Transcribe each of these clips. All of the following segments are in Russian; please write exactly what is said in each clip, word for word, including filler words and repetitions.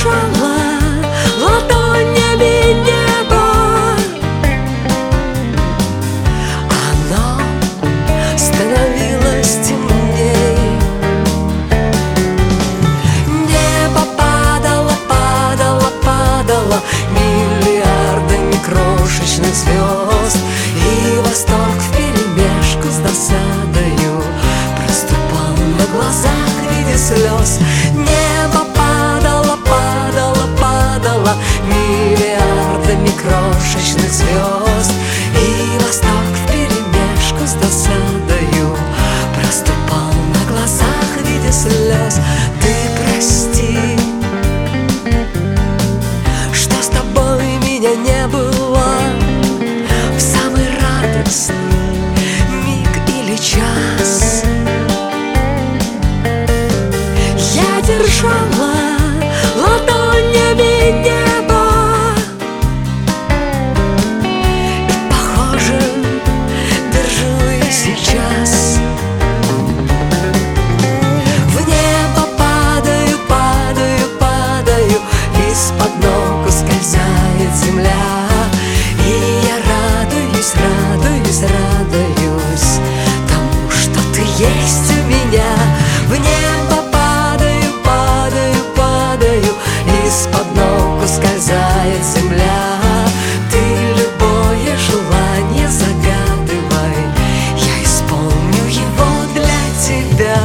держала ладонями небо, оно становилось темней. Небо падало, падало, падало миллиардами крошечных звезд, и восторг вперемешку с досадою проступал на глазах в виде слез. Небо падало, падало, падало миллиардами крошечных звезд, и восторг вперемешку с досадою проступал на глазах в виде слез. Ты прости, что с тобой меня не было в самый радостный миг или час. Я держала ладонями небо, и, похоже, держу и сейчас. В небо падаю, падаю, падаю, из-под ног ускользает земля, и я радуюсь, радуюсь, радуюсь тому, что ты есть у меня. В небо падаю, падаю, падаю, из-под ног ускользает земля. Ты любое желание загадывай, я исполню его для тебя.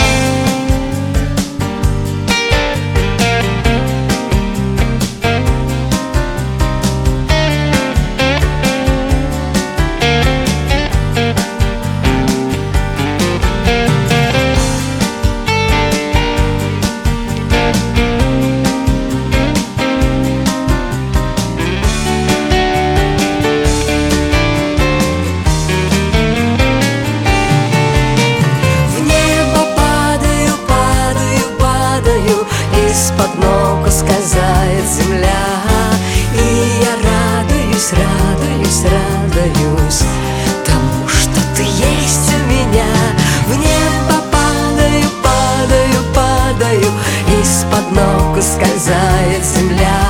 Из-под ног ускользает земля, и я радуюсь, радуюсь, радуюсь тому, что ты есть у меня. В небо падаю, падаю, падаю, из-под ног ускользает земля.